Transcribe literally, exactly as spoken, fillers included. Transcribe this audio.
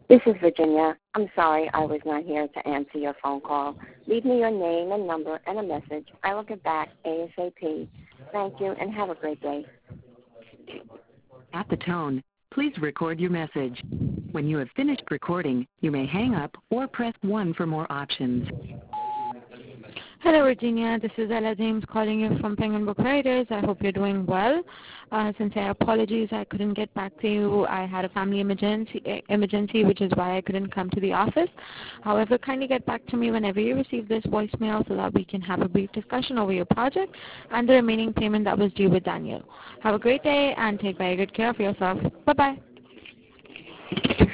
This is Virginia. I'm sorry I was not here to answer your phone call. Leave me your name and number and a message. I will get back ASAP. Thank you and have a great day. At the tone, please record your message. When you have finished recording, you may hang up or press one for more options. Hello, Virginia. This is Ella James calling you from Penguin Book Writers. I hope you're doing well. Uh, sincere apologies I couldn't get back to you. I had a family emergency, eh, emergency, which is why I couldn't come to the office. However, kindly get back to me whenever you receive this voicemail so that we can have a brief discussion over your project and the remaining payment that was due with Daniel. Have a great day and take very good care of yourself. Bye-bye.